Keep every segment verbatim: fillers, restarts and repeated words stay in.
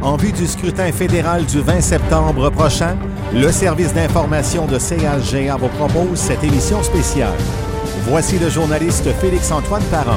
En vue du scrutin fédéral du vingt septembre prochain, le service d'information de C H G A vous propose cette émission spéciale. Voici le journaliste Félix-Antoine Parent.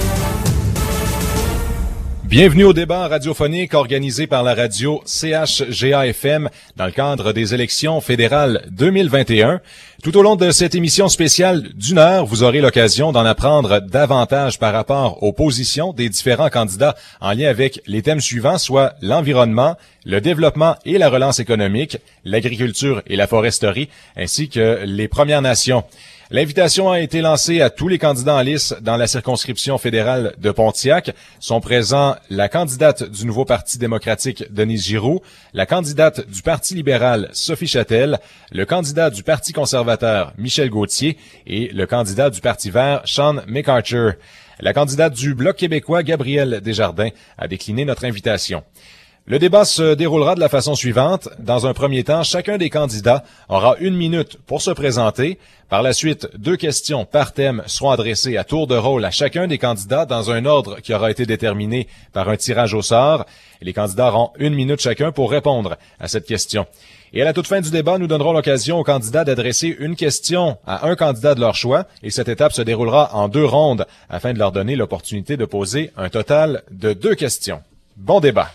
Bienvenue au débat radiophonique organisé par la radio C H G A F M dans le cadre des élections fédérales deux mille vingt et un. Tout au long de cette émission spéciale d'une heure, vous aurez l'occasion d'en apprendre davantage par rapport aux positions des différents candidats en lien avec les thèmes suivants, soit l'environnement, le développement et la relance économique, l'agriculture et la foresterie, ainsi que les Premières Nations. L'invitation a été lancée à tous les candidats en lice dans la circonscription fédérale de Pontiac. Sont présents la candidate du nouveau Parti démocratique, Denise Giroux, la candidate du Parti libéral, Sophie Châtel, le candidat du Parti conservateur, Michel Gauthier, et le candidat du Parti vert, Sean McArthur. La candidate du Bloc québécois, Gabrielle Desjardins, a décliné notre invitation. Le débat se déroulera de la façon suivante. Dans un premier temps, chacun des candidats aura une minute pour se présenter. Par la suite, deux questions par thème seront adressées à tour de rôle à chacun des candidats dans un ordre qui aura été déterminé par un tirage au sort. Les candidats auront une minute chacun pour répondre à cette question. Et à la toute fin du débat, nous donnerons l'occasion aux candidats d'adresser une question à un candidat de leur choix. Et cette étape se déroulera en deux rondes afin de leur donner l'opportunité de poser un total de deux questions. Bon débat.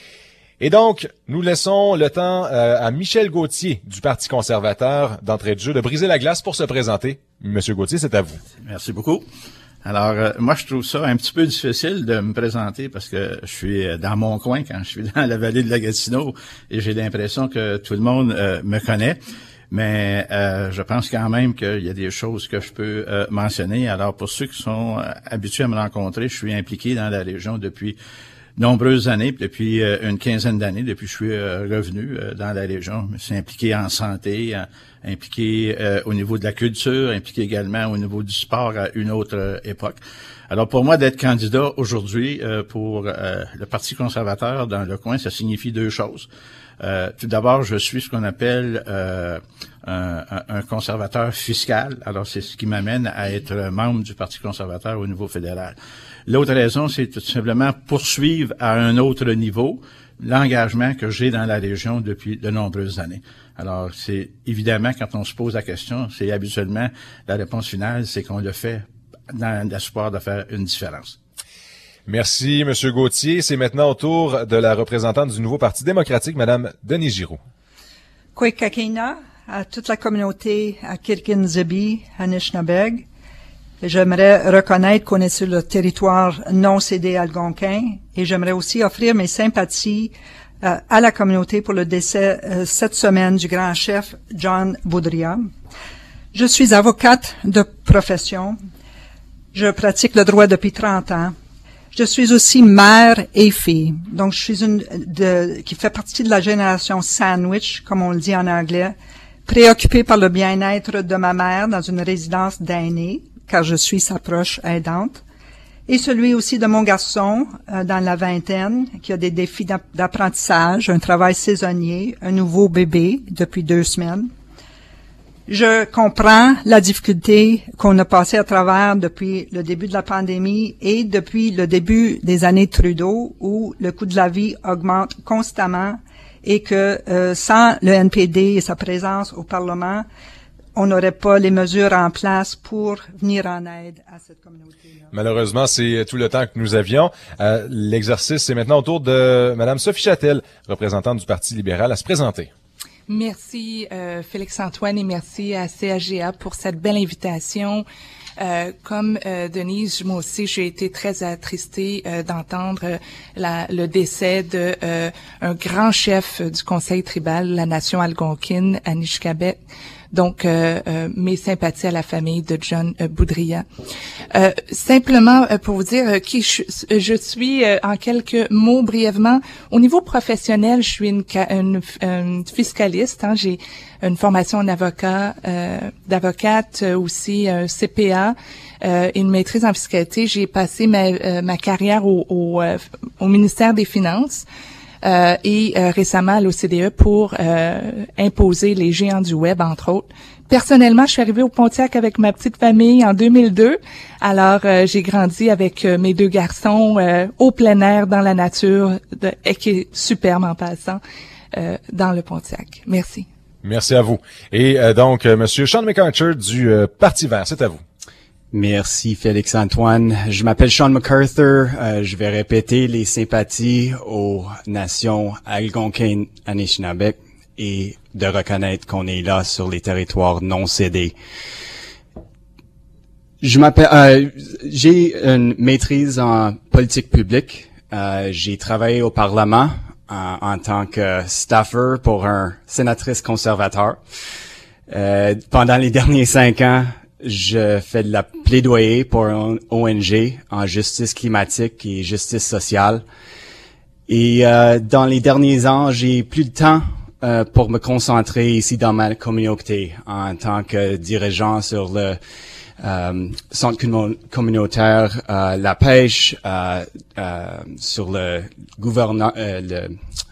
Et donc, nous laissons le temps euh, à Michel Gauthier du Parti conservateur d'entrée de jeu de briser la glace pour se présenter. Monsieur Gauthier, c'est à vous. Merci beaucoup. Alors, euh, moi, je trouve ça un petit peu difficile de me présenter parce que je suis dans mon coin quand je suis dans la vallée de la Gatineau et j'ai l'impression que tout le monde euh, me connaît. Mais euh, je pense quand même qu'il y a des choses que je peux euh, mentionner. Alors, pour ceux qui sont euh, habitués à me rencontrer, je suis impliqué dans la région depuis nombreuses années, depuis euh, une quinzaine d'années, depuis que je suis euh, revenu euh, dans la région. Je me suis impliqué en santé, euh, impliqué euh, au niveau de la culture, impliqué également au niveau du sport à une autre euh, époque. Alors pour moi, d'être candidat aujourd'hui euh, pour euh, le Parti conservateur dans le coin, ça signifie deux choses. Euh, tout d'abord, je suis ce qu'on appelle euh, un, un conservateur fiscal. Alors, c'est ce qui m'amène à être membre du Parti conservateur au niveau fédéral. L'autre raison, c'est tout simplement poursuivre à un autre niveau l'engagement que j'ai dans la région depuis de nombreuses années. Alors, c'est évidemment, quand on se pose la question, c'est habituellement la réponse finale, c'est qu'on le fait dans l'espoir de faire une différence. Merci, Monsieur Gauthier. C'est maintenant au tour de la représentante du nouveau Parti démocratique, Madame Denise Giroux. Kwekakina, à toute la communauté à Kirkin-Zibi, à Anishinabeg. J'aimerais reconnaître qu'on est sur le territoire non cédé algonquin et j'aimerais aussi offrir mes sympathies euh, à la communauté pour le décès euh, cette semaine du grand chef John Boudria. Je suis avocate de profession. Je pratique le droit depuis trente ans. Je suis aussi mère et fille. Donc, je suis une de, qui fait partie de la génération sandwich, comme on le dit en anglais, préoccupée par le bien-être de ma mère dans une résidence d'aînés, car je suis sa proche aidante, et celui aussi de mon garçon euh, dans la vingtaine, qui a des défis d'apprentissage, un travail saisonnier, un nouveau bébé depuis deux semaines. Je comprends la difficulté qu'on a passée à travers depuis le début de la pandémie et depuis le début des années Trudeau, où le coût de la vie augmente constamment et que euh, sans le N P D et sa présence au Parlement, on n'aurait pas les mesures en place pour venir en aide à cette communauté-là. Malheureusement, c'est tout le temps que nous avions. Euh, l'exercice, c'est maintenant au tour de Madame Sophie Châtel, représentante du Parti libéral, à se présenter. Merci euh, Félix-Antoine et merci à C H G A pour cette belle invitation. Euh, comme euh, Denise, moi aussi, j'ai été très attristée euh, d'entendre la, le décès de euh, un grand chef du Conseil tribal, la nation algonquine, Anishinaabeg. Donc, euh, euh, mes sympathies à la famille de John euh, Boudria. Euh, simplement, euh, pour vous dire euh, qui je, je suis, euh, en quelques mots brièvement, au niveau professionnel, je suis une, une, une fiscaliste. Hein, j'ai une formation en avocat, euh, d'avocate, euh, aussi un C P A, euh, une maîtrise en fiscalité. J'ai passé ma, euh, ma carrière au, au, euh, au ministère des Finances. Euh, et euh, récemment à l'O C D E pour euh, imposer les géants du web, entre autres. personnellement, je suis arrivée au Pontiac avec ma petite famille en deux mille deux. Alors, euh, j'ai grandi avec euh, mes deux garçons euh, au plein air, dans la nature, de, et qui est superbe en passant, euh, dans le Pontiac. Merci. Merci à vous. Et euh, donc, euh, Monsieur Sean McArthur du euh, Parti vert, c'est à vous. Merci Félix-Antoine. Je m'appelle Sean McArthur. Euh, je vais répéter les sympathies aux nations Algonquin, Anishinaabe et de reconnaître qu'on est là sur les territoires non cédés. Je m'appelle, euh, j'ai une maîtrise en politique publique. Euh, j'ai travaillé au Parlement en, en tant que staffer pour un sénatrice conservateur. Euh, pendant les derniers cinq ans, je fais de la plaidoyer pour un O N G en justice climatique et justice sociale. Et euh, dans les derniers ans, j'ai plus de temps euh, pour me concentrer ici dans ma communauté en tant que dirigeant sur le euh, centre communautaire, euh, la pêche, euh, euh, sur le gouverneur, euh, le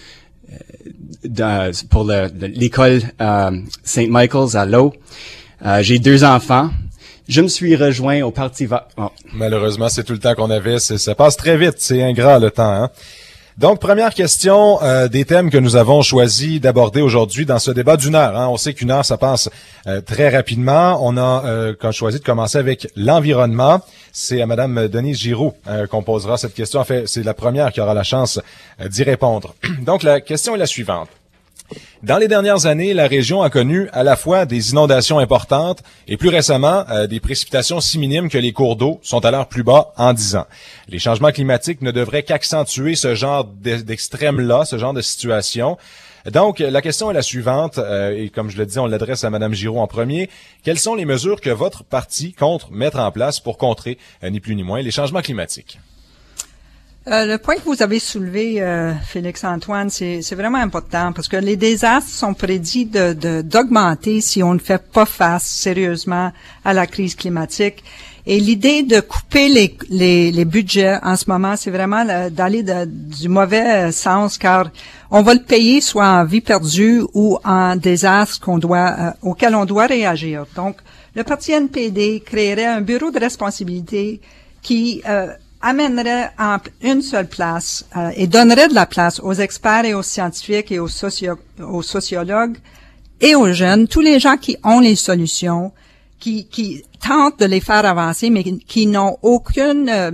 de, pour le, de, l'école euh, Saint Michael's à l'eau. Euh, j'ai deux enfants. Je me suis rejoint au Parti vert. Oh. Malheureusement, c'est tout le temps qu'on avait. C'est, ça passe très vite. C'est ingrat le temps. Hein? Donc, première question euh, des thèmes que nous avons choisi d'aborder aujourd'hui dans ce débat d'une heure. Hein. On sait qu'une heure, ça passe euh, très rapidement. On a euh, choisi de commencer avec l'environnement. C'est à Madame Denise Giroux euh, qu'on posera cette question. En fait, c'est la première qui aura la chance euh, d'y répondre. Donc, la question est la suivante. Dans les dernières années, la région a connu à la fois des inondations importantes et plus récemment euh, des précipitations si minimes que les cours d'eau sont à leur plus bas en dix ans. Les changements climatiques ne devraient qu'accentuer ce genre d'extrême-là, ce genre de situation. Donc, la question est la suivante, euh, et comme je le dis, on l'adresse à Mme Giroux en premier. Quelles sont les mesures que votre parti compte mettre en place pour contrer, euh, ni plus ni moins, les changements climatiques? Euh, le point que vous avez soulevé, euh, Félix-Antoine, c'est, c'est vraiment important parce que les désastres sont prédits de, de, d'augmenter si on ne fait pas face sérieusement à la crise climatique. Et l'idée de couper les, les, les budgets en ce moment, c'est vraiment le, d'aller de, du mauvais sens, car on va le payer soit en vie perdue ou en désastre qu'on doit, euh, auquel on doit réagir. Donc, le Parti N P D créerait un bureau de responsabilité qui euh, amènerait en une seule place euh, et donnerait de la place aux experts et aux scientifiques et aux, socio- aux sociologues et aux jeunes, tous les gens qui ont les solutions, qui, qui tentent de les faire avancer, mais qui, qui n'ont aucune euh,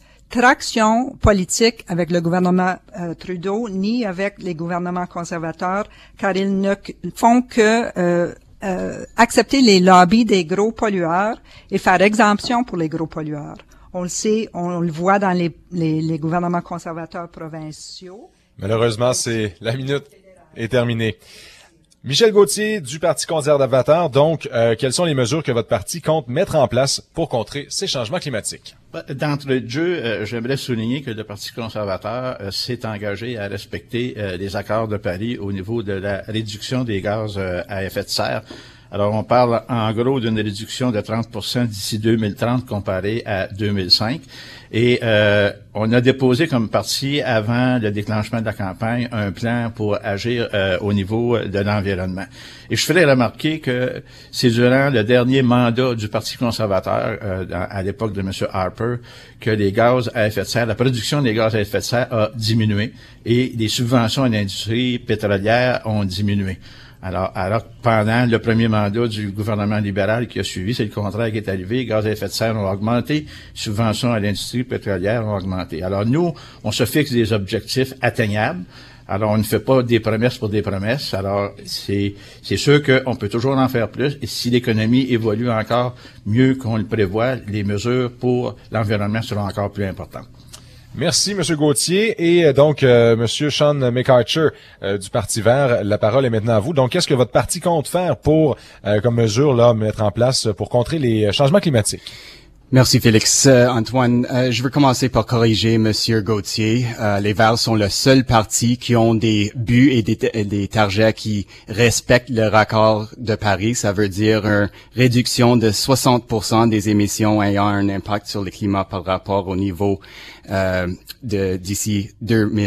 traction politique avec le gouvernement euh, Trudeau, ni avec les gouvernements conservateurs, car ils ne font que euh, euh, accepter les lobbies des gros pollueurs et faire exemption pour les gros pollueurs. On le sait, on le voit dans les, les, les gouvernements conservateurs provinciaux. Malheureusement, c'est la minute est terminée. Michel Gauthier du Parti conservateur, donc, euh, quelles sont les mesures que votre parti compte mettre en place pour contrer ces changements climatiques? D'entrée de jeu, euh, j'aimerais souligner que le Parti conservateur euh, s'est engagé à respecter euh, les accords de Paris au niveau de la réduction des gaz euh, à effet de serre. Alors, on parle en gros d'une réduction de trente pour cent d'ici deux mille trente comparé à deux mille cinq. Et euh, on a déposé comme parti, avant le déclenchement de la campagne, un plan pour agir euh, au niveau de l'environnement. Et je ferai remarquer que c'est durant le dernier mandat du Parti conservateur, euh, dans, à l'époque de M. Harper, que les gaz à effet de serre, la production des gaz à effet de serre a diminué et les subventions à l'industrie pétrolière ont diminué. Alors, alors pendant le premier mandat du gouvernement libéral qui a suivi, c'est le contraire qui est arrivé. Les gaz à effet de serre ont augmenté, subventions à l'industrie pétrolière ont augmenté. Alors nous, on se fixe des objectifs atteignables. Alors, on ne fait pas des promesses pour des promesses. Alors, c'est c'est sûr qu'on peut toujours en faire plus. Et si l'économie évolue encore mieux qu'on le prévoit, les mesures pour l'environnement seront encore plus importantes. Merci, M. Gauthier. Et donc, euh, M. Sean McArthur euh, du Parti vert, la parole est maintenant à vous. Donc, qu'est-ce que votre parti compte faire pour, euh, comme mesure, là, mettre en place pour contrer les changements climatiques? Merci Félix. Euh, Antoine, euh, je veux commencer par corriger Monsieur Gauthier. Euh, les Verts sont le seul parti qui ont des buts et des, t- des targets qui respectent le raccord de Paris. Ça veut dire une réduction de soixante pour cent des émissions ayant un impact sur le climat par rapport au niveau euh, de d'ici deux mille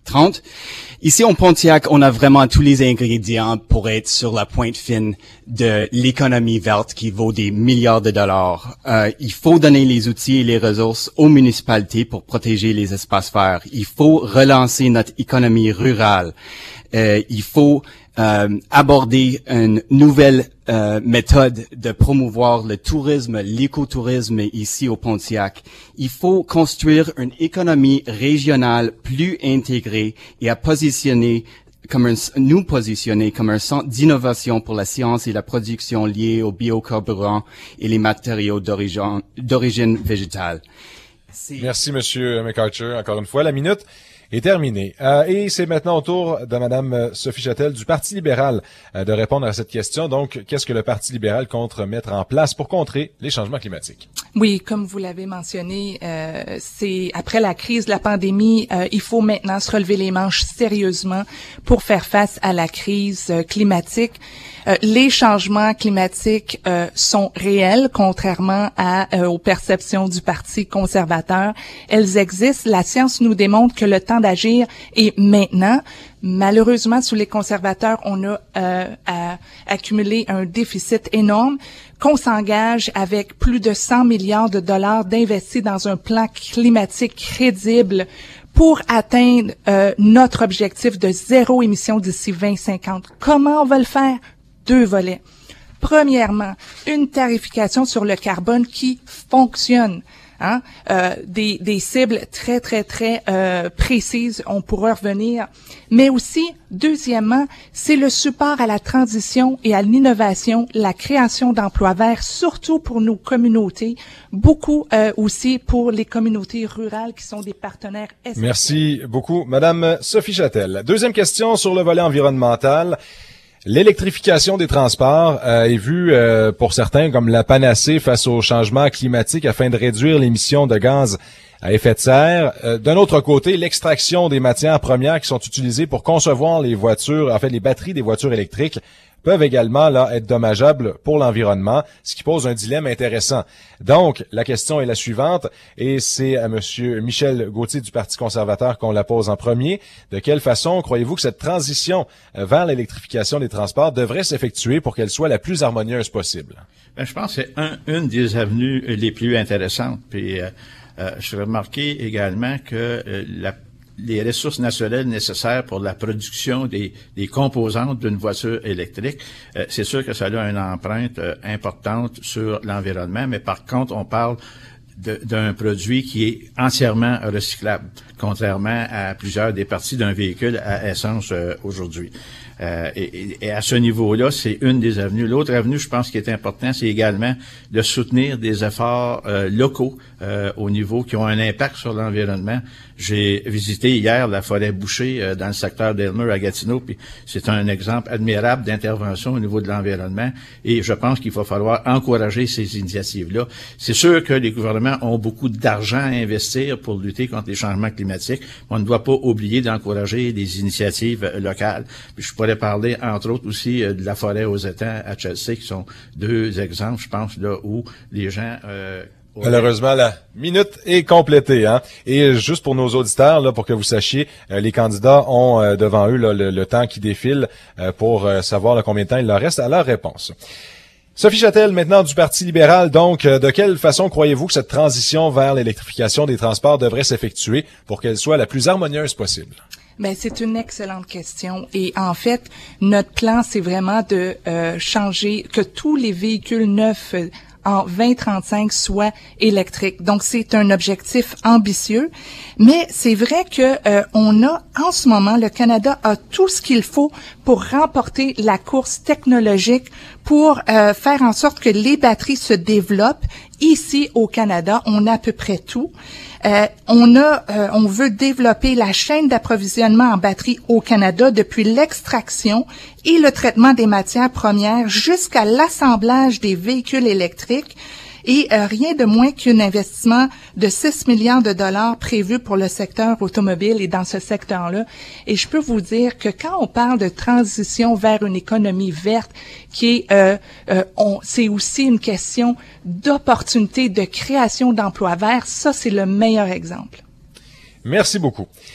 trente. Ici, en Pontiac, on a vraiment tous les ingrédients pour être sur la pointe fine de l'économie verte qui vaut des milliards de dollars. Euh, il faut donner les outils et les ressources aux municipalités pour protéger les espaces verts. Il faut relancer notre économie rurale. Euh, il faut euh, aborder une nouvelle euh, méthode de promouvoir le tourisme, l'écotourisme ici au Pontiac. Il faut construire une économie régionale plus intégrée et à positionner comme un, nous positionner comme un centre d'innovation pour la science et la production liée aux biocarburants et les matériaux d'origine, d'origine végétale. C'est... Merci, Monsieur McArthur. Encore une fois, la minute est terminée. Euh, et c'est maintenant au tour de Madame Sophie Chattel du Parti libéral euh, de répondre à cette question. Donc, qu'est-ce que le Parti libéral compte mettre en place pour contrer les changements climatiques? Oui, comme vous l'avez mentionné, euh, c'est après la crise de la pandémie, euh, il faut maintenant se relever les manches sérieusement pour faire face à la crise euh, climatique. Euh, les changements climatiques euh, sont réels, contrairement à euh, aux perceptions du Parti conservateur. Elles existent. La science nous démontre que le temps d'agir est maintenant. Malheureusement, sous les conservateurs, on a euh, à, accumulé un déficit énorme, qu'on s'engage avec plus de cent milliards de dollars d'investis dans un plan climatique crédible pour atteindre euh, notre objectif de zéro émission d'ici vingt cinquante. Comment on va le faire? Deux volets. Premièrement, une tarification sur le carbone qui fonctionne. Hein? Euh, des, des cibles très, très, très euh, précises, on pourra revenir. Mais aussi, deuxièmement, c'est le support à la transition et à l'innovation, la création d'emplois verts, surtout pour nos communautés, beaucoup euh, aussi pour les communautés rurales qui sont des partenaires essentiels. Merci beaucoup, Madame Sophie Chattel. Deuxième question sur le volet environnemental. L'électrification des transports euh, est vue euh, pour certains comme la panacée face au changement climatique afin de réduire l'émission de gaz à effet de serre. Euh, d'un autre côté, l'extraction des matières premières qui sont utilisées pour concevoir les voitures, en fait les batteries des voitures électriques, peuvent également là être dommageables pour l'environnement, ce qui pose un dilemme intéressant. Donc, la question est la suivante, et c'est à Monsieur Michel Gauthier du Parti conservateur qu'on la pose en premier. De quelle façon croyez-vous que cette transition vers l'électrification des transports devrait s'effectuer pour qu'elle soit la plus harmonieuse possible? Ben, je pense que c'est un, une des avenues les plus intéressantes. Puis, euh, euh, je remarquais également que euh, la les ressources naturelles nécessaires pour la production des, des composantes d'une voiture électrique, euh, c'est sûr que ça a une empreinte euh, importante sur l'environnement, mais par contre, on parle de, d'un produit qui est entièrement recyclable, contrairement à plusieurs des parties d'un véhicule à essence euh, aujourd'hui. Euh, et, et à ce niveau-là, c'est une des avenues. L'autre avenue, je pense, qui est important, c'est également de soutenir des efforts euh, locaux euh, au niveau qui ont un impact sur l'environnement. J'ai visité hier la forêt bouchée euh, dans le secteur d'Aylmer à Gatineau, puis c'est un exemple admirable d'intervention au niveau de l'environnement. Et je pense qu'il va falloir encourager ces initiatives-là. C'est sûr que les gouvernements ont beaucoup d'argent à investir pour lutter contre les changements climatiques. On ne doit pas oublier d'encourager des initiatives euh, locales. Puis je pourrais parler, entre autres, aussi euh, de la forêt aux étangs à Chelsea, qui sont deux exemples, je pense, là où les gens... Euh, Malheureusement, la minute est complétée, hein. Et juste pour nos auditeurs, là, pour que vous sachiez, euh, les candidats ont euh, devant eux là, le, le temps qui défile euh, pour euh, savoir là, combien de temps il leur reste à leur réponse. Sophie Chattel, maintenant du Parti libéral, donc, euh, de quelle façon croyez-vous que cette transition vers l'électrification des transports devrait s'effectuer pour qu'elle soit la plus harmonieuse possible? Ben, c'est une excellente question. Et en fait, notre plan, c'est vraiment de euh, changer, que tous les véhicules neufs euh, en vingt trente-cinq soient électriques. Donc, c'est un objectif ambitieux. Mais c'est vrai que euh, on a, en ce moment, le Canada a tout ce qu'il faut pour remporter la course technologique, pour euh, faire en sorte que les batteries se développent. Ici, au Canada, on a à peu près tout. Euh, on a, euh, on veut développer la chaîne d'approvisionnement en batterie au Canada depuis l'extraction et le traitement des matières premières jusqu'à l'assemblage des véhicules électriques. Et euh, rien de moins qu'un investissement de six milliards de dollars prévu pour le secteur automobile et dans ce secteur-là. Et je peux vous dire que quand on parle de transition vers une économie verte, qui est, euh, euh, on, c'est aussi une question d'opportunité, de création d'emplois verts. Ça, c'est le meilleur exemple. Merci beaucoup.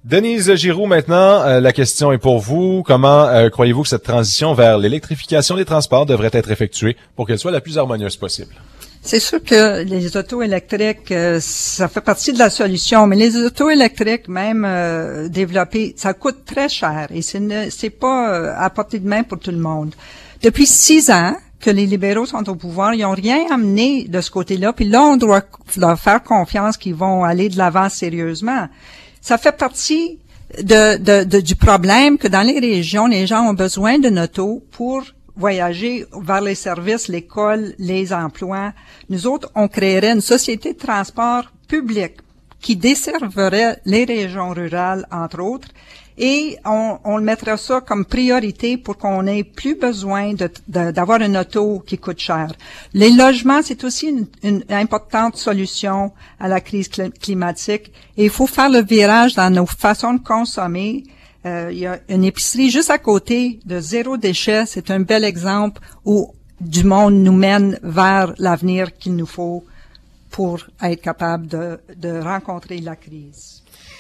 Denise Giroux, maintenant, euh, la question est pour vous. Comment euh, croyez-vous que cette transition vers l'électrification des transports devrait être effectuée pour qu'elle soit la plus harmonieuse possible? C'est sûr que les autos électriques, euh, ça fait partie de la solution, mais les autos électriques, même euh, développées, ça coûte très cher et c'est, ne, c'est pas euh, à portée de main pour tout le monde. Depuis six ans que les libéraux sont au pouvoir, ils n'ont rien amené de ce côté-là, puis là, on doit leur faire confiance qu'ils vont aller de l'avant sérieusement. Ça fait partie de, de, de, du problème que dans les régions, les gens ont besoin d'une auto pour voyager vers les services, l'école, les emplois. Nous autres, on créerait une société de transport public qui desservirait les régions rurales, entre autres, et on, on le mettra ça comme priorité pour qu'on ait plus besoin de, de, d'avoir une auto qui coûte cher. Les logements, c'est aussi une, une importante solution à la crise climatique. Et il faut faire le virage dans nos façons de consommer. Euh, il y a une épicerie juste à côté de zéro déchet. C'est un bel exemple où du monde nous mène vers l'avenir qu'il nous faut pour être capable de, de rencontrer la crise.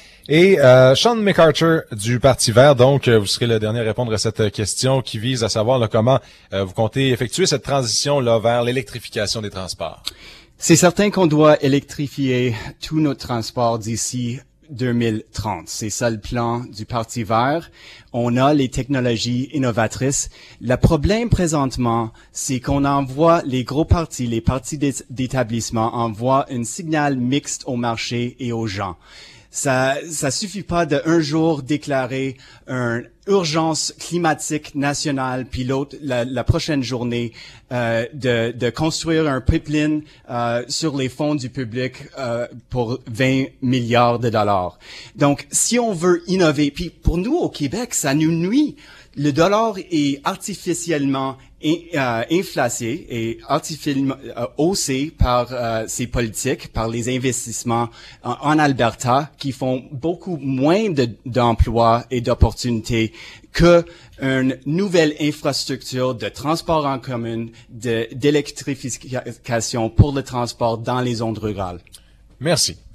Et euh, Sean McArthur du Parti vert, donc euh, vous serez le dernier à répondre à cette question qui vise à savoir là, comment euh, vous comptez effectuer cette transition là vers l'électrification des transports. C'est certain qu'on doit électrifier tout notre transport d'ici deux mille trente. C'est ça le plan du Parti vert. On a les technologies innovatrices. Le problème présentement, c'est qu'on envoie les gros partis, les partis d'établissement envoient un signal mixte au marché et aux gens. Ça, ça suffit pas de un jour déclarer une urgence climatique nationale, puis l'autre, la, la prochaine journée, euh, de, de construire un pipeline euh, sur les fonds du public euh, pour vingt milliards de dollars. Donc, si on veut innover, puis pour nous au Québec, ça nous nuit. Le dollar est artificiellement in, euh, inflacé et artificiellement euh, haussé par euh, ces politiques, par les investissements en, en Alberta qui font beaucoup moins de, d'emplois et d'opportunités que une nouvelle infrastructure de transport en commun, de, d'électrification pour le transport dans les zones rurales. Merci.